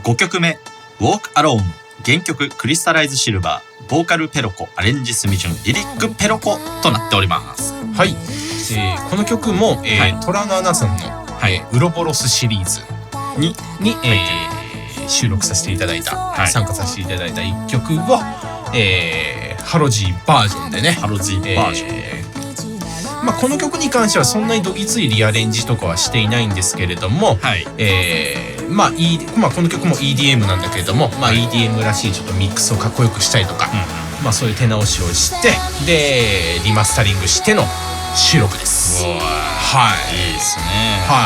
5曲目 Walk Alone 原曲クリスタライズシルバーボーカルペロコアレンジスミジュンリリックペロコとなっております。 はい、この曲も、トラのアナさんの、ウロボロスシリーズに、収録させていただいた、参加させていただいた1曲を、ハロジーバージョンでね、 ハロジーバージョン、 この曲に関してはそんなにどぎついリアレンジとかはしていないんですけれども、この曲も EDM なんだけれども、EDM らしいちょっとミックスをかっこよくしたりとか、そういう手直しをしてでリマスタリングしての収録です。 いいですね。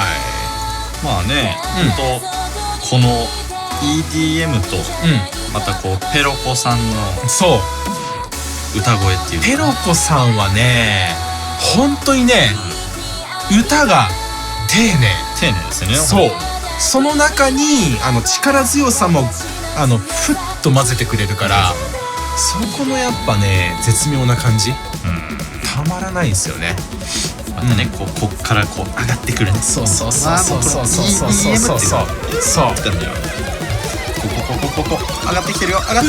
この EDM とまたこうペロコさんの歌声っていう、 ペロコさんはね本当にね、歌が丁寧ですね。 その中に力強さもふっと混ぜてくれるから、そこのやっぱね絶妙な感じ、たまらないですよね。 またね、こっからこう上がってくるね。 そう上がってきてるよた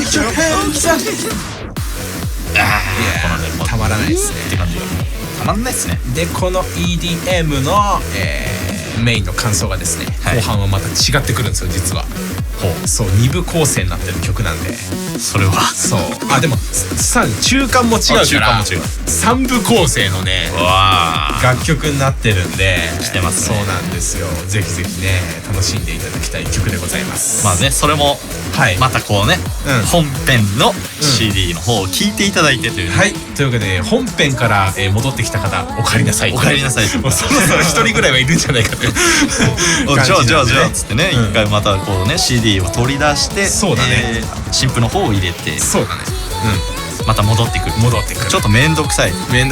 まらないですねって感じ。たまんないですね。 でこの EDM の、メインの感想がですね、後半はまた違ってくるんですよ実は。2部構成になってる曲なんで、 それはでもさらに中間も違うから3部構成のね楽曲になってるんで来てますね。 そうなんですよ。ぜひぜひね楽しんでいただきたい曲でございます。 それもまたこうね、本編の CD の方を聴いていただいてという、 というわけで本編から、戻ってきた方お帰りなさい。 お帰りなさい。 もうそろそろ1人ぐらいはいるんじゃないかというじゃあつってね、一回またこうね CD を取り出して、新譜の方を入れて、また戻ってくる。ちょっとめんどくさい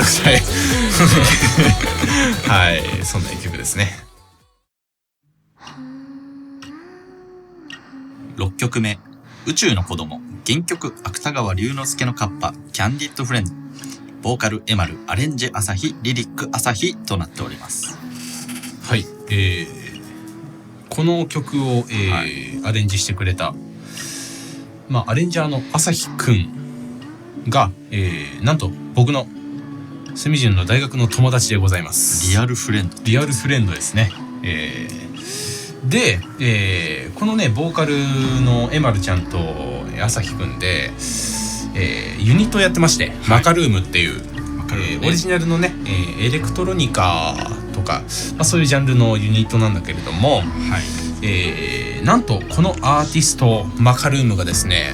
そんな一曲ですね。 6曲目宇宙の子供原曲芥川龍之介のカッパキャンディッドフレンドボーカルエマルアレンジ朝日リリック朝日となっております。 この曲を、アレンジしてくれた、アレンジャーの朝日くんが、なんと僕のセミジュンの大学の友達でございます。 リアルフレンドですね。で、このねボーカルのエマルちゃんと朝日くんで、ユニットをやってまして、マカルームっていう、オリジナルのね、エレクトロニカとか、そういうジャンルのユニットなんだけれども、なんとこのアーティストマカルームがですね、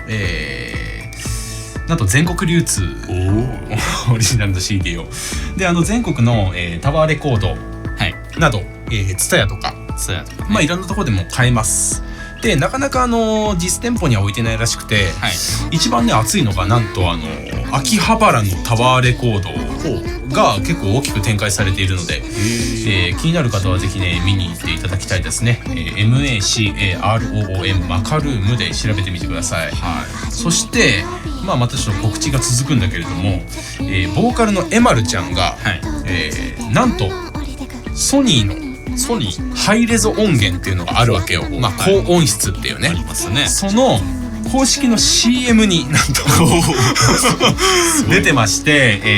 なんと全国流通オリジナルの CD をで全国の、タワーレコードなどTSUTAYAとかいろんなところでも買えます。でなかなか実店舗には置いてないらしくて、一番ね熱いのがなんと秋葉原のタワーレコードが結構大きく展開されているので、気になる方はぜひね見に行っていただきたいですね。MACAROOM マカルームで調べてみてください。そしてまたちょっと告知が続くんだけれども、ボーカルのエマルちゃんが、なんとソニーのハイレゾ音源っていうのがあるわけよ。高音質っていうね。その公式の CM になんと出てまして、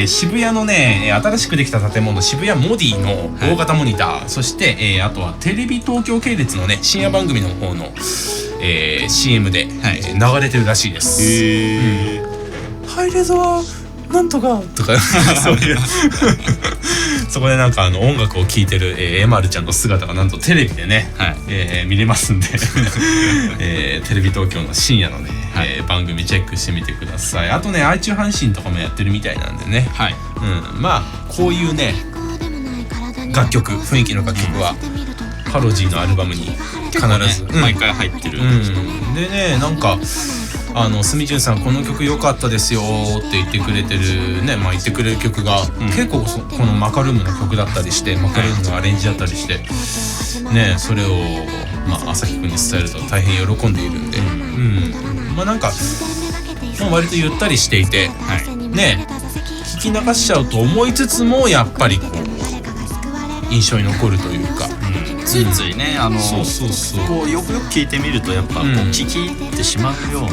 渋谷のね新しくできた建物渋谷モディの大型モニター、そして、あとはテレビ東京系列のね深夜番組の方の、CM で、流れてるらしいです。ハイレゾはなんとかとかそういうそこでなんか音楽を聴いてる、エマルちゃんの姿がなんとテレビでね、見れますんでテレビ東京の深夜のね、番組チェックしてみてください。あとね愛知阪神とかもやってるみたいなんでね、こういうね楽曲雰囲気の楽曲はハロジーのアルバムに必ず、 毎回入ってる、 でねなんかスミジュンさんこの曲良かったですよって言ってくれてるね、言ってくれる曲が、結構このマカルームの曲だったりして、マカルームのアレンジだったりしてね、それを朝日くんに伝えると大変喜んでいるんで、なんか割とゆったりしていて、ね聞き流しちゃうと思いつつもやっぱりこう印象に残るというか、 ついついね、 そうこうよくよく聞いてみるとやっぱこう聞き入ってしまうような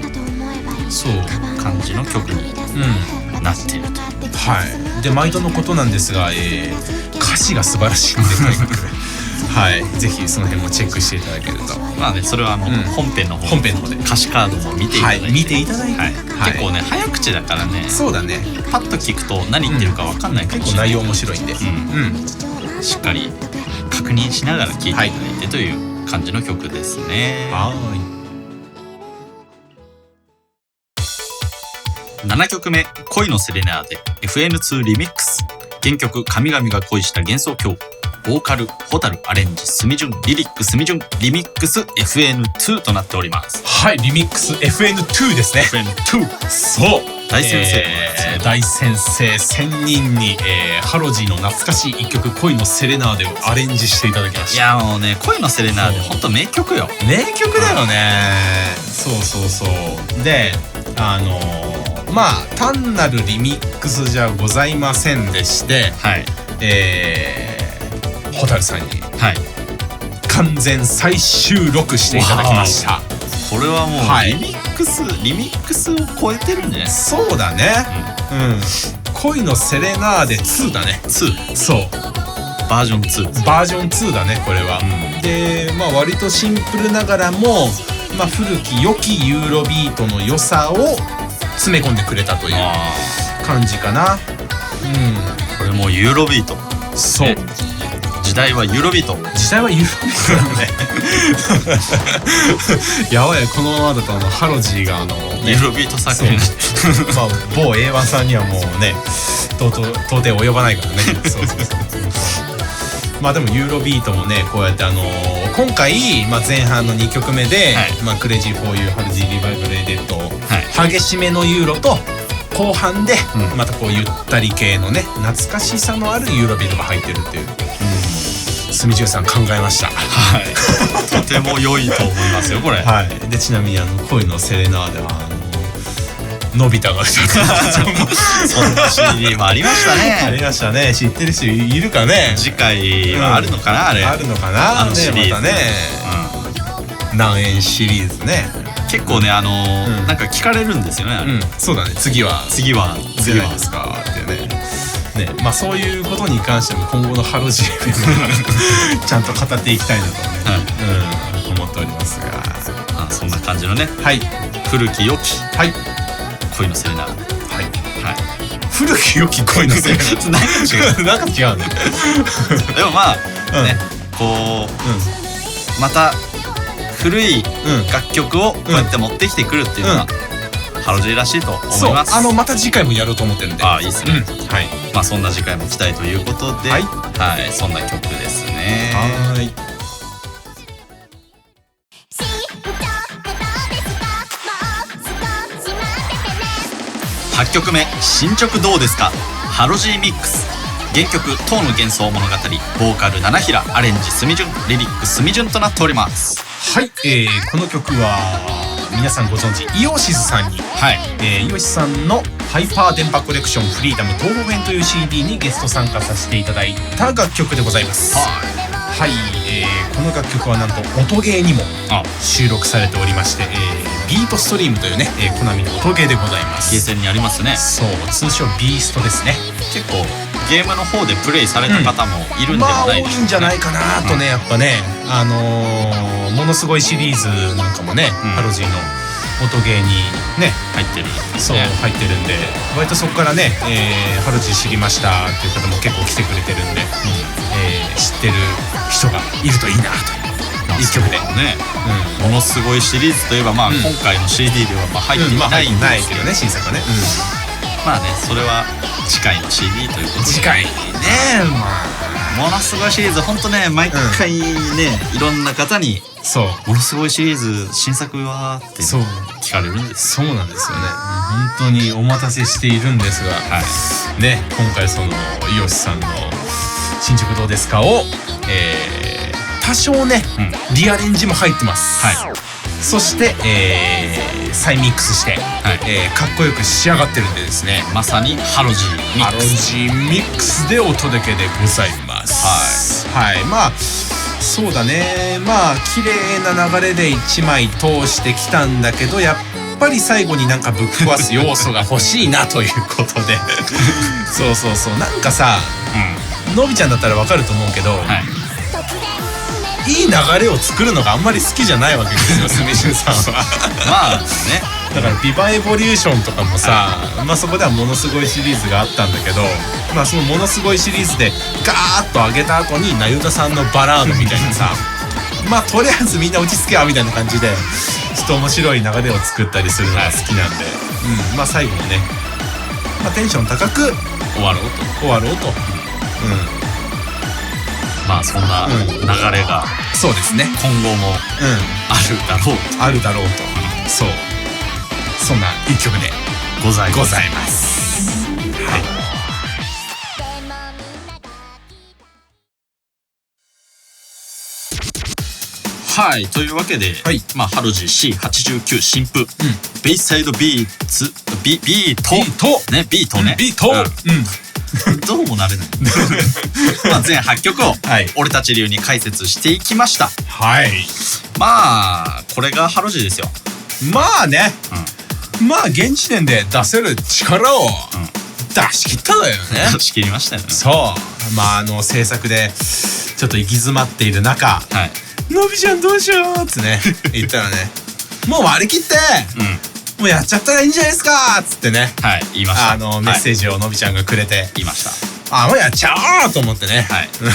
感じの曲になっていると。 はい。で毎度のことなんですが、歌詞が素晴らしいんでとにかくはい、ぜひその辺もチェックしていただけると。 まあね、それは本編の方で歌詞カードも見ていただいて、結構ね早口だからね。 そうだね。 パッと聞くと何言ってるか分かんないかもしれない。 結構内容面白いんで、 しっかり確認しながら聴いていただいてという感じの曲ですね。7曲目、恋のセレナーデ FN2 リミックス。原曲、神々が恋した幻想郷。ボーカル、ホタル、アレンジ、スミジュン、リリック、スミジュン、リミックス、FN2 となっております。 はい、リミックス FN2 ですね。 FN2。 そう。 大先生、 大先生1000人に、ハロジーの懐かしい一曲、恋のセレナーデをアレンジしていただきました。 いやもうね、恋のセレナーデほんと名曲よ。 名曲だよね。そうで、まあ単なるリミックスじゃございませんでして、ホタルさんに完全再収録していただきました。 これはもうリミックスを超えてるんじゃない？ そうだね。恋のセレナーデ2だね。 2。 そう。 バージョン2。 バージョン2だねこれは。で、まあ割とシンプルながらも、まあ古き良きユーロビートの良さを詰め込んでくれたという感じかな。 これもうユーロビート。 そう。 時代はユーロビート。 時代はユーロビートだね。やばい、このままだとハロジーがユーロビート作品。 まあ某 A1 さんにはもうね、到底及ばないからね。そう。まあでもユーロビートもね、こうやって今回、まあ、前半の2曲目で、まあ、クレイジーフォーユーハロジーリバイバルエデット、激しめのユーロと後半でまたこうゆったり系のね懐かしさのあるユーロビートが入ってるっていう、スミジュウさん考えました。 とても良いと思いますよこれ。 でちなみに恋のセレナーデはのび太が歌ってそんな CD もありましたね。 ありましたね。知ってる人いるかね。 次回はあるのかな、あれ。 あるのかな。 シリーズまたね、何円シリーズね。 結構ねなんか聞かれるんですよねあれ。 そうだね。次はじゃないですかってね。まあそういうことに関しても今後のハロジーちゃんと語っていきたいなとね、思っておりますが、 そんな感じのね、古き良き恋のセレナーデ。 古き良き恋のセレナーデ。なんか違うね。 でもまあね、こうまた古い楽曲をこうやって持ってきてくるっていうのはハロジーらしいと思います。 また次回もやろうと思ってるんで。 いいですね。まあそんな次回も期待ということで、そんな曲ですね。8曲目、進捗どうですか？ハロジーミックス。原曲、塔の幻想物語。ボーカル、七平。アレンジ、スミジュン。リリック、スミジュンとなっております。 この曲は皆さんご存知イオシスさんに、イオシスさんのハイパー電波コレクションフリーダム東方編という CD にゲスト参加させていただいた楽曲でございます。この楽曲はなんと音ゲーにも収録されておりまして、ビートストリームというね、コナミの音ゲーでございます。 ゲーセンにありますね。 そう、通称ビーストですね。 結構ゲームの方でプレイされた方もいるんではないでしょうか。 多いんじゃないかなとね、やっぱね、ものすごいシリーズなんかもね、ハロジーの音ゲーにね入ってる、 そう入ってるんで、割とそこからね、ハロジー知りましたっていう方も結構来てくれてるんで、知ってる人がいるといいなという一曲でね、ものすごいシリーズといえばまあ今回の CD ではまあ入ってないんですけどね、 新作はね。 まあね、それは次回の CD ということで、 次回ね、 ものすごいシリーズ、ほんとね毎回ね、いろんな方にものすごいシリーズ新作はって聞かれるんです。 そうなんですよね。本当にお待たせしているんですが、ね、今回そのイオシさんの進捗どうですかを、多少ね、リアレンジも入ってます。そして、再ミックスして、かっこよく仕上がってるんでですね、 まさにハロジーミックスでお届けでございます。まあそうだね、まあ綺麗な流れで1枚通してきたんだけど、やっぱり最後になんかぶっ壊す要素が欲しいなということでそうそうそう、なんかさ、のびちゃんだったらわかると思うけど、いい流れを作るのがあんまり好きじゃないわけですよ、すみしゅんさんはまあね、 だからビバエボリューションとかもさ、まあそこではものすごいシリーズがあったんだけど、まあそのものすごいシリーズでガーッと上げた後になゆたさんのバラードみたいなさまあとりあえずみんな落ち着けよみたいな感じでちょっと面白い流れを作ったりするのが好きなんで、まあ最後はね、まあテンション高く終わろうと。まあそんな流れがそうですね、 今後もあるだろうとそう、そんな一曲でございます。はい、というわけで、まあハロジー C89 新譜、ベイサイドビートね、ビートどうもなれないまあ全8曲を俺たち流に解説していきました。 はい、 まあこれがハロジーですよ。 まあね、まあ現時点で出せる力を出し切っただよね。 出し切りましたよね。 そう、まあ制作でちょっと行き詰まっている中、のびちゃんどうしようってね言ったらね、もう割り切って、もうやっちゃったらいいんじゃないですかっつってね、 言いました。 メッセージをのびちゃんがくれて、 言いました。 もうやっちゃおうと思ってね、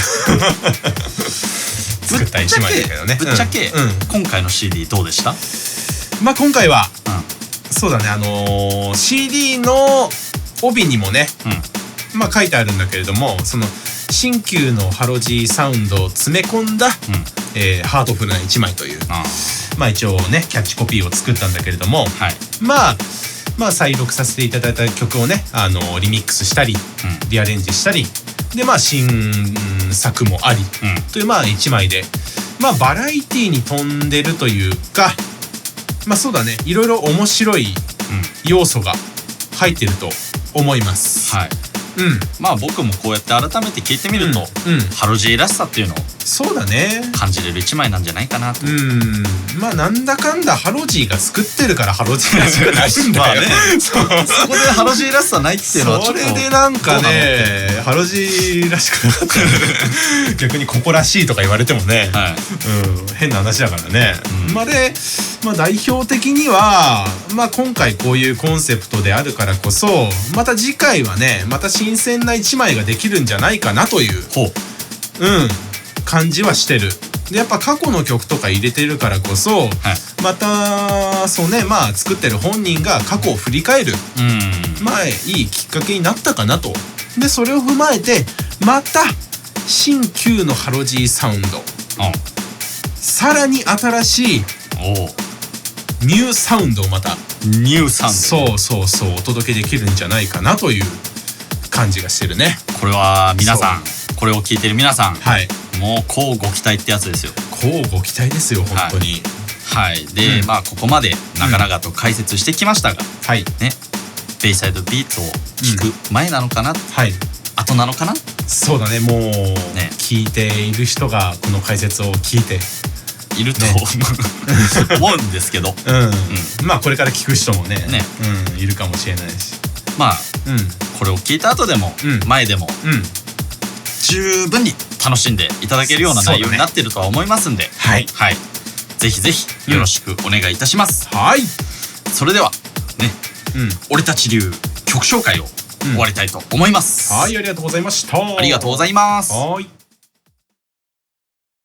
作った一枚だけどね。 ぶっちゃけ今回の CD どうでした？ まあ今回はそうだね、CD の帯にもね、まあ書いてあるんだけれども、その新旧のハロジーサウンドを詰め込んだ、ハートフルな一枚という、まあ一応ねキャッチコピーを作ったんだけれども、まあ再録させていただいた曲をね、リミックスしたり、リアレンジしたりで、まあ新作もあり、というまあ一枚で、まあバラエティに富んでるというか、まあそうだね、いろいろ面白い要素が入ってると思います。 まあ僕もこうやって改めて聞いてみると、ハロジーらしさっていうのをそうだね感じれる一枚なんじゃないかなと。 まあなんだかんだハロジーが作ってるからハロジーらしくないんだよそこでハロジーらしさないっていうのはちょっと、 それでなんかねハロジーらしくなかった逆にここらしいとか言われてもね、変な話だからね。まあ代表的には、まあ今回こういうコンセプトであるからこそ、また次回はねまた新鮮な一枚ができるんじゃないかなという感じはしてる。でやっぱ過去の曲とか入れてるからこそ、またそうね、まあ作ってる本人が過去を振り返る、まあいいきっかけになったかなと。でそれを踏まえてまた新旧のハロジーサウンド、さらに新しいニューサウンドをまたそうお届けできるんじゃないかなという感じがしてるね。 これは皆さん、これを聞いてる皆さん、もうこうご期待ってやつですよ。 こうご期待ですよ本当に。 で、まあここまで長々と解説してきましたが、ね、ベイサイドビートを聞く前なのかな、後なのかな。 そうだね、もう聞いている人がこの解説を聞いていると思うんですけど、 まあこれから聞く人もねいるかもしれないし、まあこれを聞いた後でも前でも十分に楽しんでいただけるような内容になっているとは思いますんで、ぜひぜひよろしくお願いいたします。それではね、俺たち流曲紹介を終わりたいと思います。 ありがとうございました。 ありがとうございます。